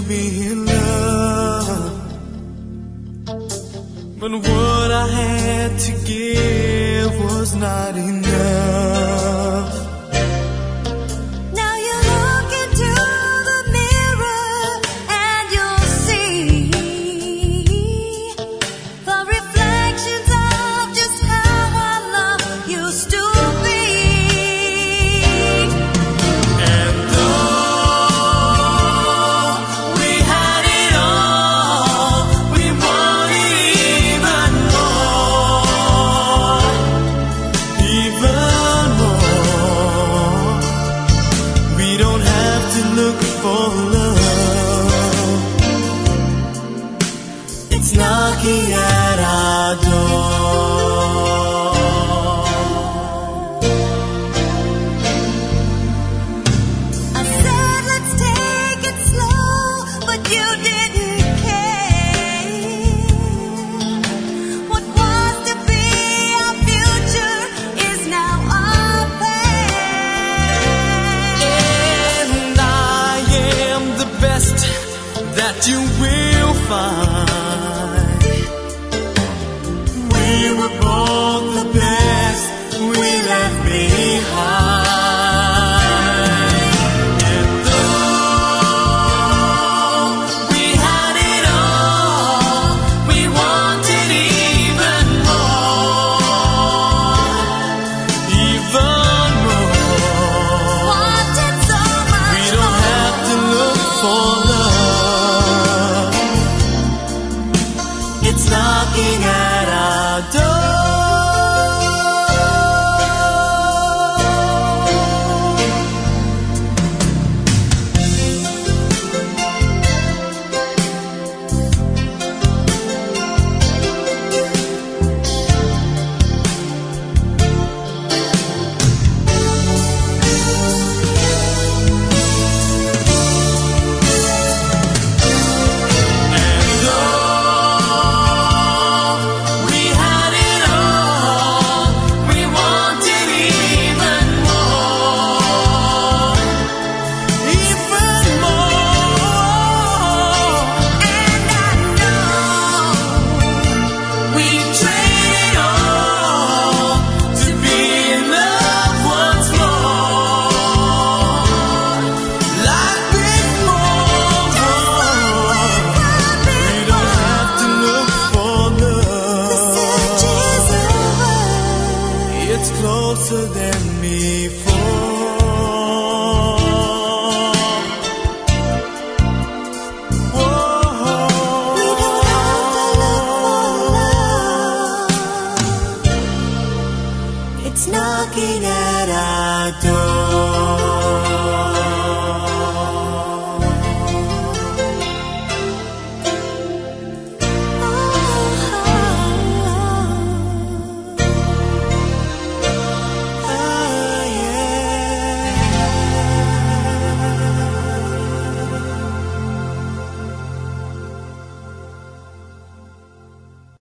be in love, but what I had to give was not enough. Now you look into the mirror and you'll see the reflections of just how our love used to be. And though we had it all, we wanted even more, even more. We don't have to look for love, it's knocking at our door. I said let's take it slow, but you didn't care. What was to be our future is now our past. And I am the best that you will find. We were both the best we left behind. And though we had it all, we wanted even more, even more. Wanted so much We don't have to look for love, it's knocking at our door. And though we had it all, we wanted even more, even more. And I know We traded all to be in love once more, like before. We don't have to look for love, it's closer than before. It's knocking at our door.